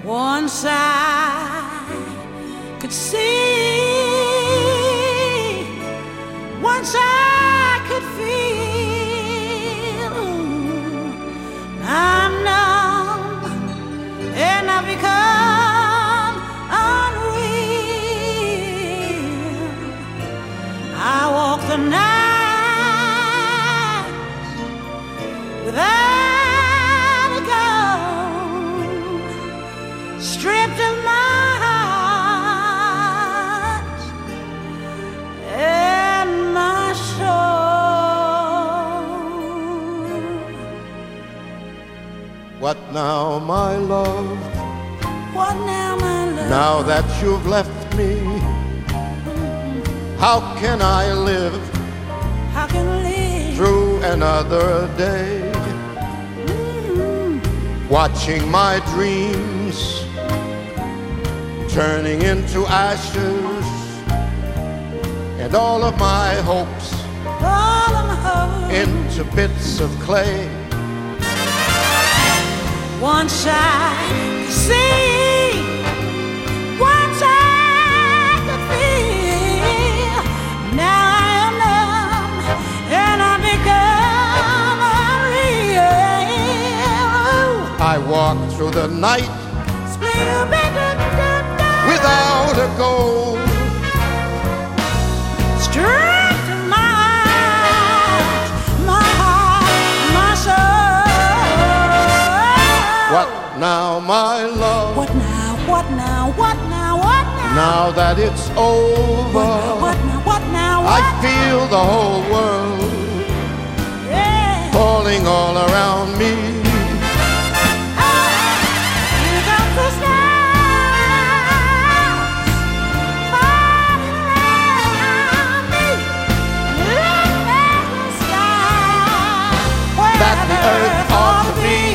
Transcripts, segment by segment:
Once I could see, once I could feel, I'm numb and I've become unreal. I walk the night without a gun, stripped of my heart and my soul. What now, my love? What now, my love? Now that you've left me, how can I live How can I live through another day? Watching my dreams turning into ashes, and all of my hopes all of my hope? into bits of clay. Once I could see, once I could feel, now I am numb and I become unreal. I walk through the night without a goal. Stripped of my heart, my soul. What now, my love? What now, what now, what now, what now? Now that it's over, What now, what now, what I now? feel the whole world Yeah. falling all around me. You got the stars falling around me. Look at the sky where That the earth ought to be.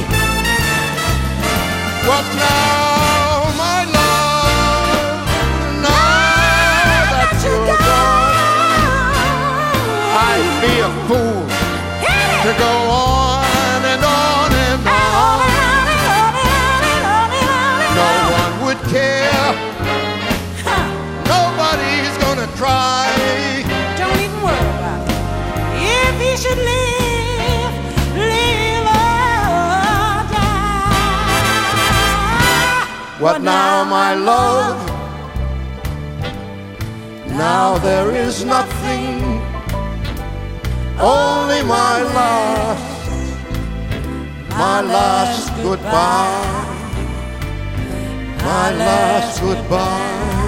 What now, my love? Now that you're gone, I'd be a fool to go on and on and on. No one would care. Nobody's gonna try. Don't even worry about it. If he should live, live or die. What now, my love? Now there is nothing, only my last goodbye, my last goodbye.